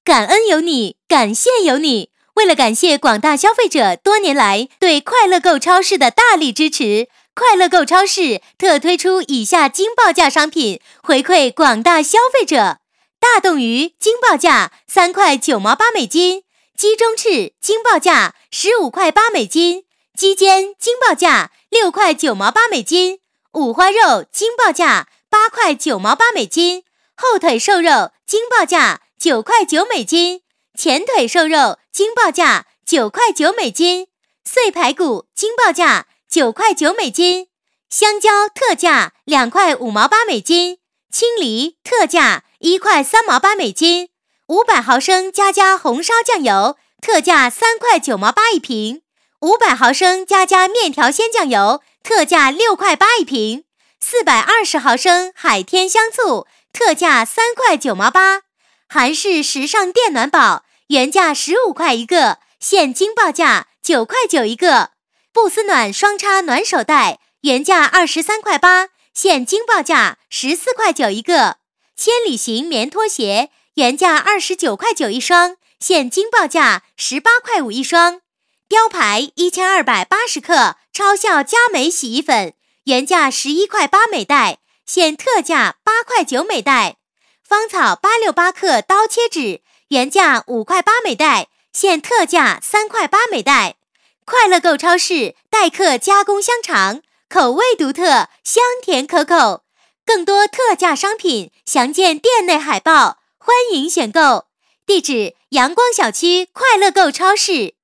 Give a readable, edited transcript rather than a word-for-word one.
感恩有你，感谢有你。为了感谢广大消费者多年来对快乐购超市的大力支持，快乐购超市特推出以下惊爆价商品，回馈广大消费者：大冻鱼惊爆价3块9毛8美金，鸡中翅惊爆价15块8美金，鸡肩惊爆价6块9毛8美金，五花肉惊爆价8块9毛8美金，后腿瘦肉惊爆价9块9美金，前腿瘦肉惊爆价9块9美金，碎排骨惊爆价9块9美金，香蕉特价2块5毛8美金，青梨特价1块3毛8美金，500毫升佳佳红烧酱油特价3块9毛8一瓶，500毫升佳佳面条鲜酱油特价6块8一瓶，420毫升海天香醋特价3块9毛8，韩式时尚电暖宝原价15块一个，现惊爆价9块9一个。布丝暖双插暖手袋原价23块8，现惊爆价14块9一个。千里行棉拖鞋原价29块9一双，现惊爆价18块5一双。雕牌1280克超效佳美洗衣粉原价11块8每袋，现特价8块9每袋。芳草868克刀切纸原价5块8每袋，现特价3块8每袋。快乐购超市待客加工香肠，口味独特，香甜可口。更多特价商品详见店内海报，欢迎选购。地址：阳光小区快乐购超市。